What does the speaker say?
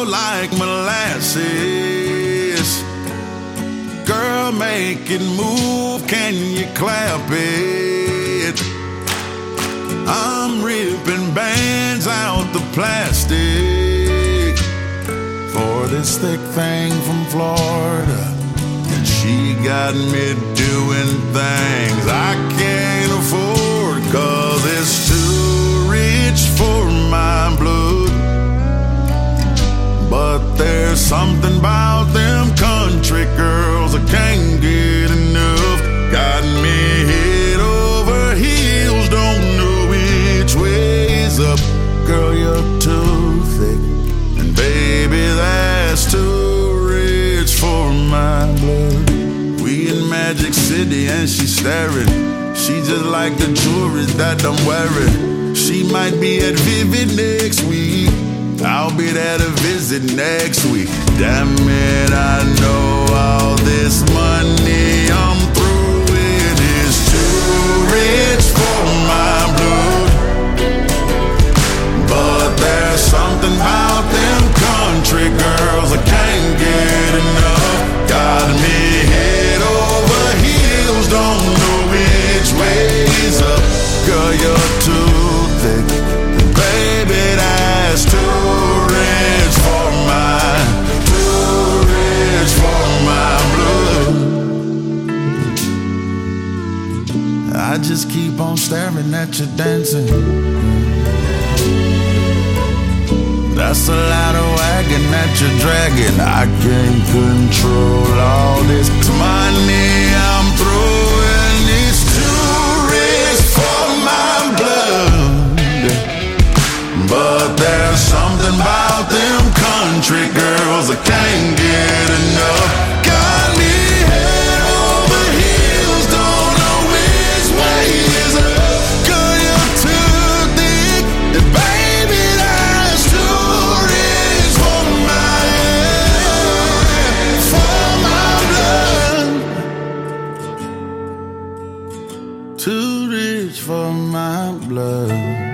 like molasses. Girl, make it move, can you clap it? I'm ripping bands out the plastic for this thick thing from Florida. And she got me doing things I can't afford, 'cause it's too rich for my blood. But there's something about them country girls I can't get enough. Got me head over heels, don't know which way's up. Girl, you're too thick, and baby, that's too rich for my blood. We in Magic City and she's staring. She just like the jewelry that I'm wearing. She might be at Vivid next week. I'll be there to visit next week. Damn it, I know all this money I'm throwing is too rich for my blood. But there's something about them country girls I can't get enough. Got me head over heels, don't know which way's up. Girl, you're too thick, baby, that's too rich for my blood. I just keep on staring at you dancing. That's a lot of wagon that you're dragging. I can't control all this money I'm throwing. It's too rich for my blood. But there's something about them country girls I can't get enough. Got me head over heels, don't know which way is up. Girl, you're too thick, and baby, that's too rich for my blood. Too rich for my blood.